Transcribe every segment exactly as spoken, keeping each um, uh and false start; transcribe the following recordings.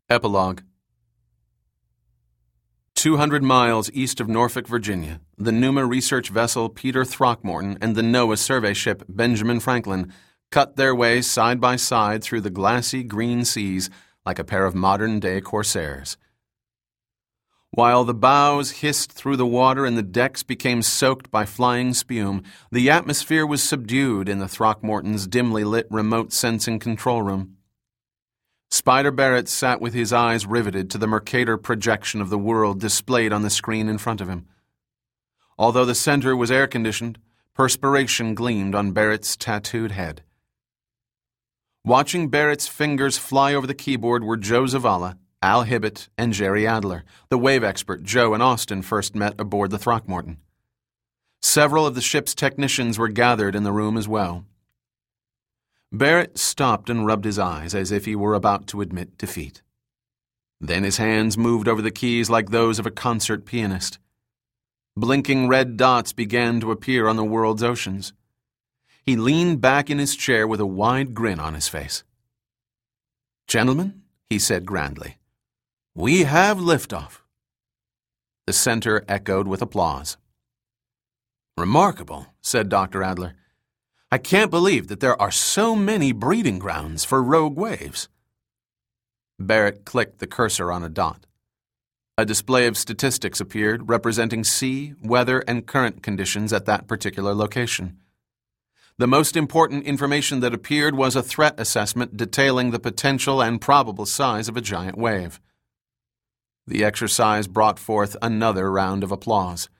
Epilogue. Two hundred miles east of Norfolk, Virginia, the Numa research vessel Peter Throckmorton and the NOAA survey ship Benjamin Franklin cut their way side by side through the glassy green seas like a pair of modern-day corsairs. While the bows hissed through the water and the decks became soaked by flying spume, the atmosphere was subdued in the Throckmorton's dimly lit remote sensing control room. Spider Barrett sat with his eyes riveted to the Mercator projection of the world displayed on the screen in front of him. Although the center was air-conditioned, perspiration gleamed on Barrett's tattooed head. Watching Barrett's fingers fly over the keyboard were Joe Zavala, Al Hibbett, and Jerry Adler, the wave expert Joe and Austin first met aboard the Throckmorton. Several of the ship's technicians were gathered in the room as well. Barrett stopped and rubbed his eyes as if he were about to admit defeat. Then his hands moved over the keys like those of a concert pianist. Blinking red dots began to appear on the world's oceans. He leaned back in his chair with a wide grin on his face. "Gentlemen," he said grandly, "we have liftoff." The center echoed with applause. "Remarkable," said Doctor Adler. "I can't believe that there are so many breeding grounds for rogue waves." Barrett clicked the cursor on a dot. A display of statistics appeared representing sea, weather, and current conditions at that particular location. The most important information that appeared was a threat assessment detailing the potential and probable size of a giant wave. The exercise brought forth another round of applause.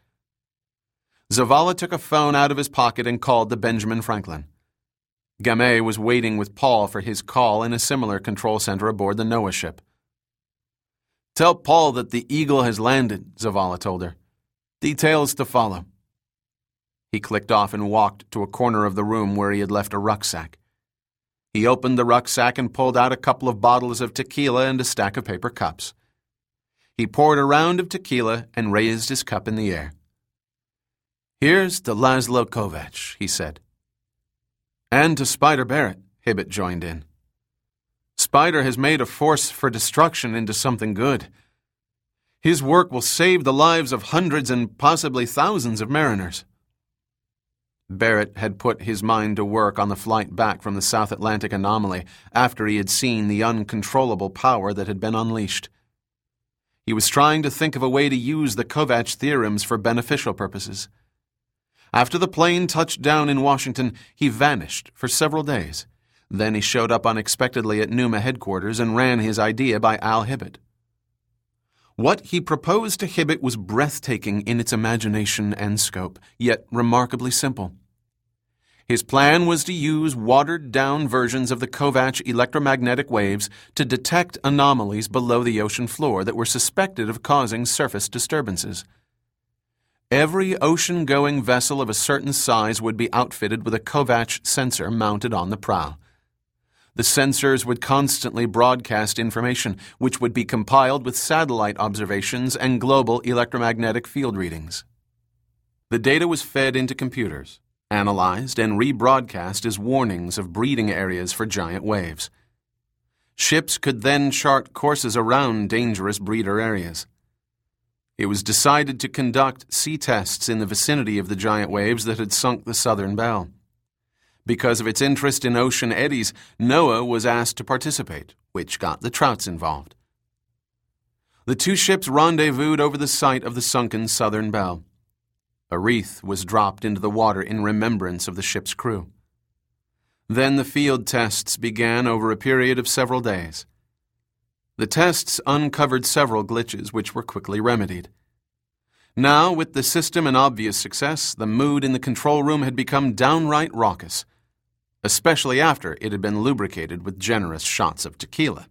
Zavala took a phone out of his pocket and called the Benjamin Franklin. Gamay was waiting with Paul for his call in a similar control center aboard the NOAA ship. "Tell Paul that the Eagle has landed," Zavala told her. "Details to follow." He clicked off and walked to a corner of the room where he had left a rucksack. He opened the rucksack and pulled out a couple of bottles of tequila and a stack of paper cups. He poured a round of tequila and raised his cup in the air. "Here's to Laszlo Kovacs," he said. "And to Spider Barrett," Hibbett joined in. "Spider has made a force for destruction into something good. His work will save the lives of hundreds and possibly thousands of mariners." Barrett had put his mind to work on the flight back from the South Atlantic anomaly after he had seen the uncontrollable power that had been unleashed. He was trying to think of a way to use the Kovacs theorems for beneficial purposes. After the plane touched down in Washington, he vanished for several days. Then he showed up unexpectedly at Numa headquarters and ran his idea by Al Hibbett. What he proposed to Hibbett was breathtaking in its imagination and scope, yet remarkably simple. His plan was to use watered-down versions of the Kovacs electromagnetic waves to detect anomalies below the ocean floor that were suspected of causing surface disturbances. Every ocean-going vessel of a certain size would be outfitted with a Kovacs sensor mounted on the prow. The sensors would constantly broadcast information, which would be compiled with satellite observations and global electromagnetic field readings. The data was fed into computers, analyzed, and rebroadcast as warnings of breeding areas for giant waves. Ships could then chart courses around dangerous breeder areas. It was decided to conduct sea tests in the vicinity of the giant waves that had sunk the Southern Belle. Because of its interest in ocean eddies, NOAA was asked to participate, which got the Trouts involved. The two ships rendezvoused over the site of the sunken Southern Belle. A wreath was dropped into the water in remembrance of the ship's crew. Then the field tests began over a period of several days. The tests uncovered several glitches which were quickly remedied. Now, with the system in obvious success, the mood in the control room had become downright raucous, especially after it had been lubricated with generous shots of tequila.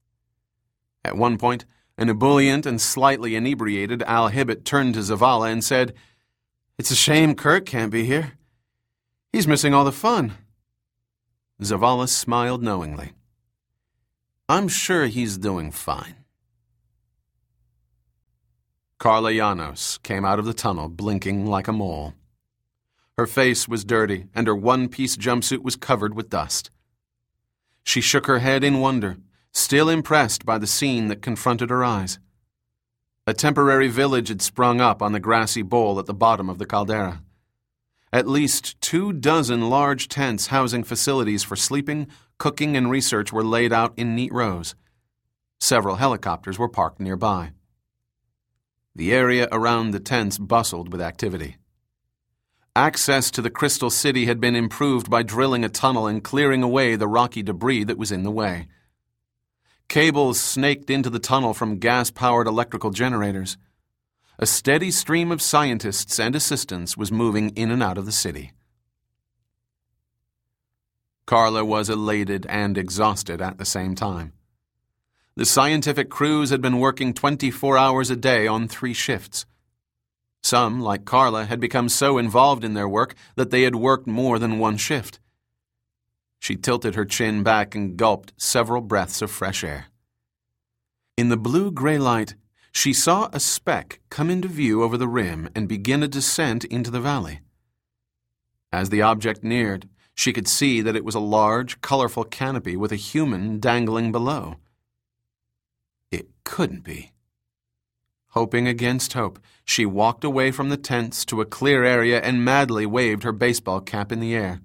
At one point, an ebullient and slightly inebriated Al Hibbett turned to Zavala and said, "It's a shame Kirk can't be here. He's missing all the fun." Zavala smiled knowingly. "I'm sure he's doing fine." Carla Llanos came out of the tunnel blinking like a mole. Her face was dirty, and her one-piece jumpsuit was covered with dust. She shook her head in wonder, still impressed by the scene that confronted her eyes. A temporary village had sprung up on the grassy bowl at the bottom of the caldera. At least two dozen large tents housing facilities for sleeping, cooking, and research were laid out in neat rows. Several helicopters were parked nearby. The area around the tents bustled with activity. Access to the Crystal City had been improved by drilling a tunnel and clearing away the rocky debris that was in the way. Cables snaked into the tunnel from gas-powered electrical generators. A steady stream of scientists and assistants was moving in and out of the city. Carla was elated and exhausted at the same time. The scientific crews had been working twenty-four hours a day on three shifts. Some, like Carla, had become so involved in their work that they had worked more than one shift. She tilted her chin back and gulped several breaths of fresh air. In the blue-gray light, she saw a speck come into view over the rim and begin a descent into the valley. As the object neared, she could see that it was a large, colorful canopy with a human dangling below. It couldn't be. Hoping against hope, she walked away from the tents to a clear area and madly waved her baseball cap in the air.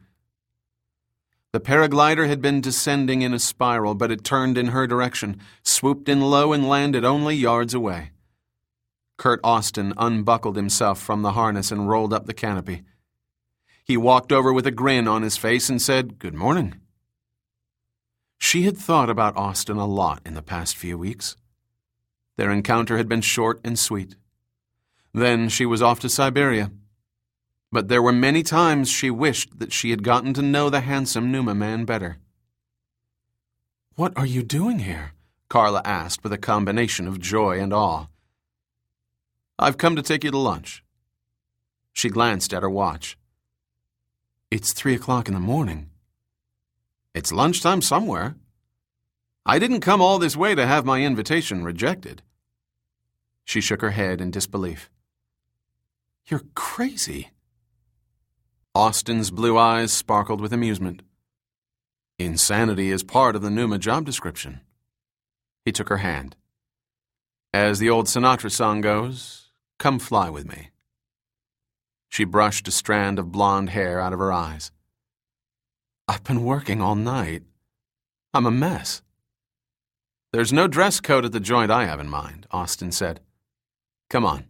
The paraglider had been descending in a spiral, but it turned in her direction, swooped in low, and landed only yards away. Kurt Austin unbuckled himself from the harness and rolled up the canopy. He walked over with a grin on his face and said, "Good morning." She had thought about Austin a lot in the past few weeks. Their encounter had been short and sweet. Then she was off to Siberia. But there were many times she wished that she had gotten to know the handsome Numa man better. "What are you doing here?" Carla asked with a combination of joy and awe. "I've come to take you to lunch." She glanced at her watch. "It's three o'clock in the morning." "It's lunchtime somewhere. I didn't come all this way to have my invitation rejected." She shook her head in disbelief. "You're crazy." Austin's blue eyes sparkled with amusement. "Insanity is part of the Numa job description." He took her hand. "As the old Sinatra song goes, come fly with me." She brushed a strand of blonde hair out of her eyes. "I've been working all night. I'm a mess." "There's no dress code at the joint I have in mind," Austin said. "Come on."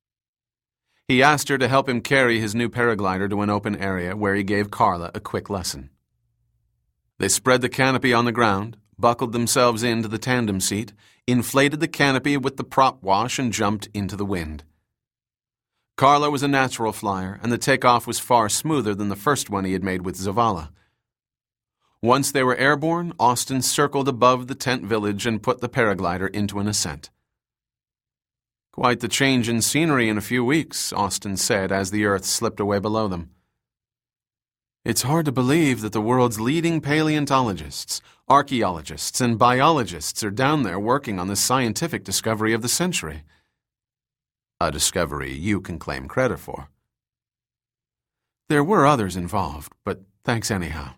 He asked her to help him carry his new paraglider to an open area where he gave Carla a quick lesson. They spread the canopy on the ground, buckled themselves into the tandem seat, inflated the canopy with the prop wash, and jumped into the wind. Carla was a natural flyer, and the takeoff was far smoother than the first one he had made with Zavala. Once they were airborne, Austin circled above the tent village and put the paraglider into an ascent. "Quite the change in scenery in a few weeks," Austin said as the earth slipped away below them. "It's hard to believe that the world's leading paleontologists, archaeologists, and biologists are down there working on the scientific discovery of the century." "A discovery you can claim credit for." "There were others involved, but thanks anyhow.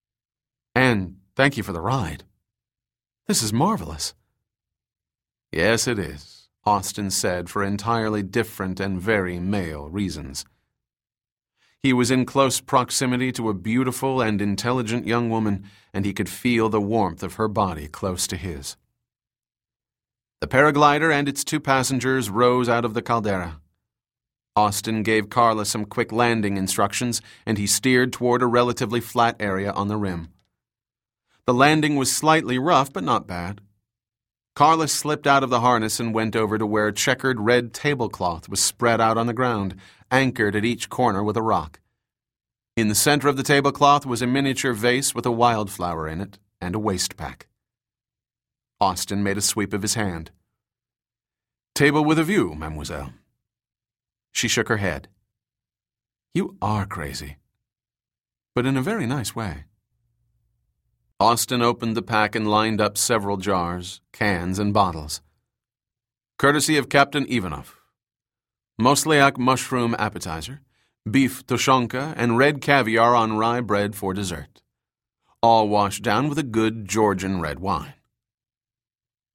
And thank you for the ride. This is marvelous." "Yes, it is," Austin said for entirely different and very male reasons. He was in close proximity to a beautiful and intelligent young woman, and he could feel the warmth of her body close to his. The paraglider and its two passengers rose out of the caldera. Austin gave Carla some quick landing instructions, and he steered toward a relatively flat area on the rim. The landing was slightly rough, but not bad. Carla slipped out of the harness and went over to where a checkered red tablecloth was spread out on the ground, anchored at each corner with a rock. In the center of the tablecloth was a miniature vase with a wildflower in it and a waste pack. Austin made a sweep of his hand. "Table with a view, mademoiselle." She shook her head. "You are crazy, but in a very nice way." Austin opened the pack and lined up several jars, cans, and bottles. "Courtesy of Captain Ivanov. Moslyak mushroom appetizer, beef tushonka, and red caviar on rye bread for dessert. All washed down with a good Georgian red wine."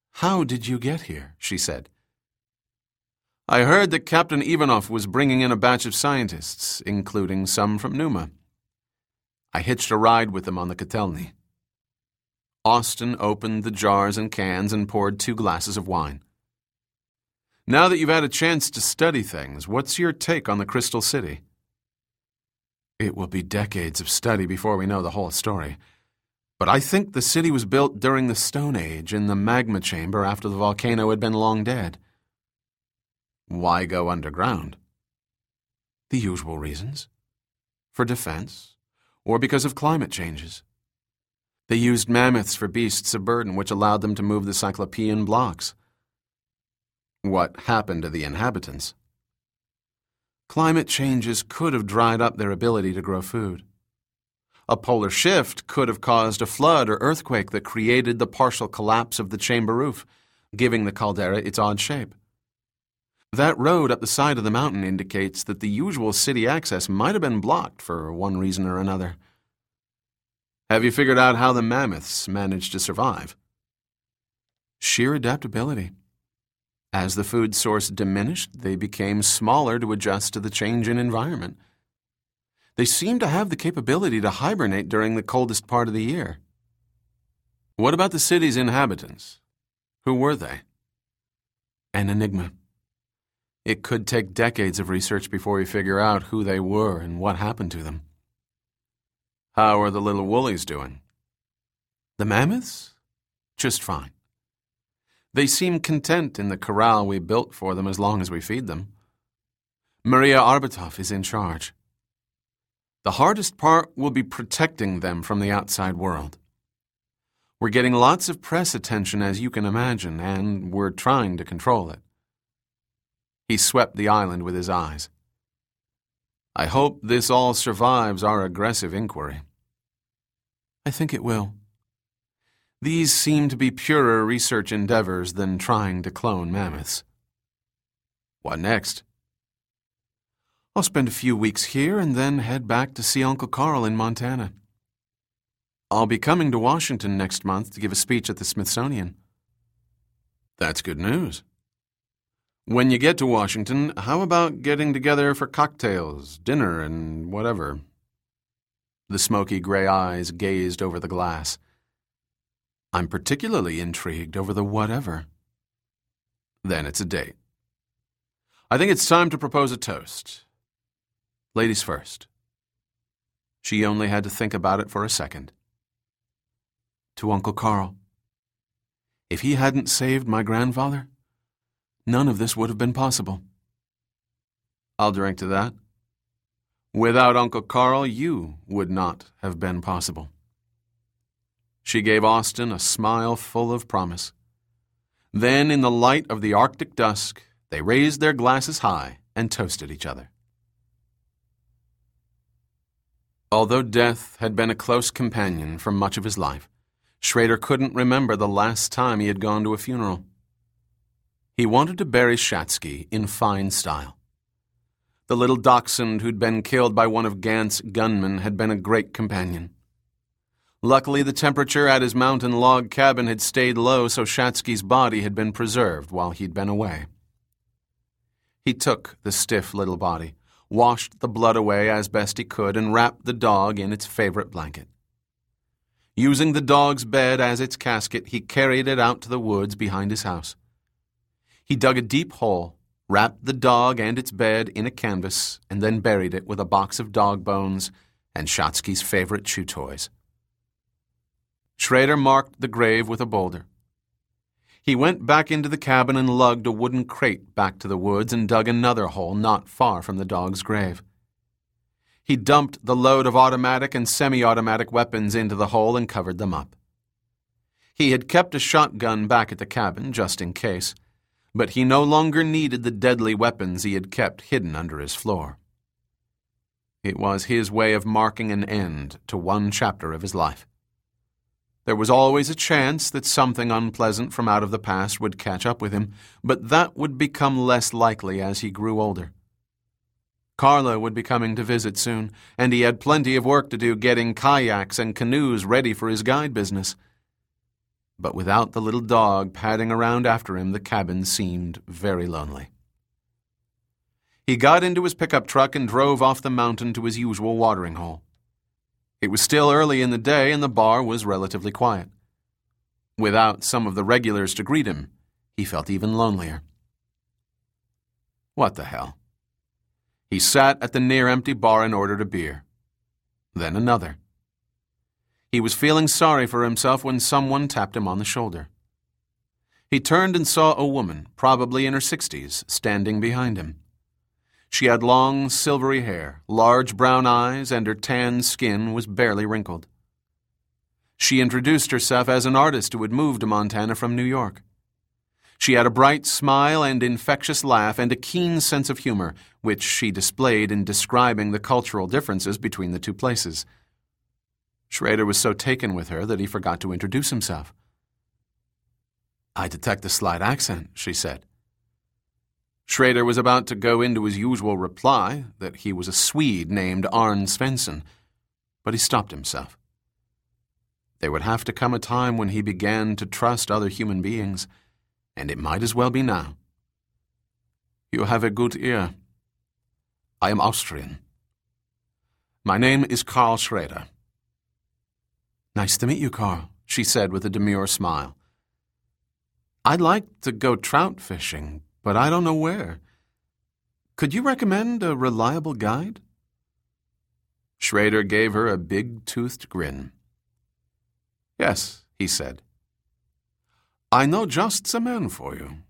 "How did you get here?" she said. "I heard that Captain Ivanov was bringing in a batch of scientists, including some from Numa. I hitched a ride with them on the Kotelny." Austin opened the jars and cans and poured two glasses of wine. "Now that you've had a chance to study things, what's your take on the Crystal City?" "It will be decades of study before we know the whole story. But I think the city was built during the Stone Age in the magma chamber after the volcano had been long dead." "Why go underground?" "The usual reasons. For defense, or because of climate changes. They used mammoths for beasts of burden, which allowed them to move the Cyclopean blocks." "What happened to the inhabitants?" "Climate changes could have dried up their ability to grow food. A polar shift could have caused a flood or earthquake that created the partial collapse of the chamber roof, giving the caldera its odd shape. That road up the side of the mountain indicates that the usual city access might have been blocked for one reason or another." "Have you figured out how the mammoths managed to survive?" "Sheer adaptability. As the food source diminished, they became smaller to adjust to the change in environment. They seem to have the capability to hibernate during the coldest part of the year." "What about the city's inhabitants? Who were they?" "An enigma. It could take decades of research before we figure out who they were and what happened to them." "How are the little woolies doing?" "The mammoths? Just fine. They seem content in the corral we built for them as long as we feed them. Maria Arbatov is in charge. The hardest part will be protecting them from the outside world. We're getting lots of press attention, as you can imagine, and we're trying to control it." He swept the island with his eyes. "I hope this all survives our aggressive inquiry." "I think it will. These seem to be purer research endeavors than trying to clone mammoths." "What next?" "I'll spend a few weeks here and then head back to see Uncle Carl in Montana. I'll be coming to Washington next month to give a speech at the Smithsonian." "That's good news. When you get to Washington, how about getting together for cocktails, dinner, and whatever?" The smoky gray eyes gazed over the glass. "I'm particularly intrigued over the whatever." "Then it's a date. I think it's time to propose a toast. Ladies first." She only had to think about it for a second. "To Uncle Carl. If he hadn't saved my grandfather, none of this would have been possible." "I'll drink to that. Without Uncle Carl, you would not have been possible." She gave Austin a smile full of promise. Then, in the light of the Arctic dusk, they raised their glasses high and toasted each other. Although death had been a close companion for much of his life, Schrader couldn't remember the last time he had gone to a funeral. He wanted to bury Shatsky in fine style. The little dachshund who'd been killed by one of Gant's gunmen had been a great companion. Luckily, the temperature at his mountain log cabin had stayed low, so Shatsky's body had been preserved while he'd been away. He took the stiff little body, washed the blood away as best he could, and wrapped the dog in its favorite blanket. Using the dog's bed as its casket, he carried it out to the woods behind his house. He dug a deep hole, wrapped the dog and its bed in a canvas, and then buried it with a box of dog bones and Shatsky's favorite chew toys. Schrader marked the grave with a boulder. He went back into the cabin and lugged a wooden crate back to the woods and dug another hole not far from the dog's grave. He dumped the load of automatic and semi-automatic weapons into the hole and covered them up. He had kept a shotgun back at the cabin, just in case, but he no longer needed the deadly weapons he had kept hidden under his floor. It was his way of marking an end to one chapter of his life. There was always a chance that something unpleasant from out of the past would catch up with him, but that would become less likely as he grew older. Carla would be coming to visit soon, and he had plenty of work to do getting kayaks and canoes ready for his guide business. But without the little dog padding around after him, the cabin seemed very lonely. He got into his pickup truck and drove off the mountain to his usual watering hole. It was still early in the day and the bar was relatively quiet. Without some of the regulars to greet him, he felt even lonelier. What the hell? He sat at the near-empty bar and ordered a beer. Then another. He was feeling sorry for himself when someone tapped him on the shoulder. He turned and saw a woman, probably in her sixties, standing behind him. She had long, silvery hair, large brown eyes, and her tan skin was barely wrinkled. She introduced herself as an artist who had moved to Montana from New York. She had a bright smile and infectious laugh and a keen sense of humor, which she displayed in describing the cultural differences between the two places. Schrader was so taken with her that he forgot to introduce himself. "I detect a slight accent," she said. Schrader was about to go into his usual reply, that he was a Swede named Arne Svensson, but he stopped himself. There would have to come a time when he began to trust other human beings, and it might as well be now. "You have a good ear. I am Austrian. My name is Karl Schrader." "Nice to meet you, Karl," she said with a demure smile. "I'd like to go trout fishing, but I don't know where. Could you recommend a reliable guide?" Schrader gave her a big-toothed grin. "Yes," he said. "I know just the man for you.